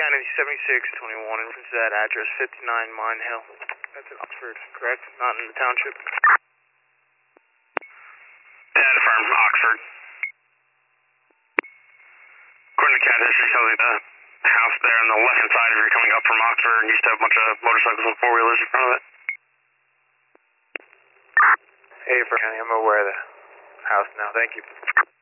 Kennedy, 7621, and to that address, 59 Mine Hill. That's in Oxford, correct? Not in the township? Yeah, affirmed, Oxford. According to CAD history, shows me the house there on the left-hand side if you're coming up from Oxford used to have a bunch of motorcycles and four-wheelers in front of it. Hey, Franny, I'm aware of the house now. Thank you.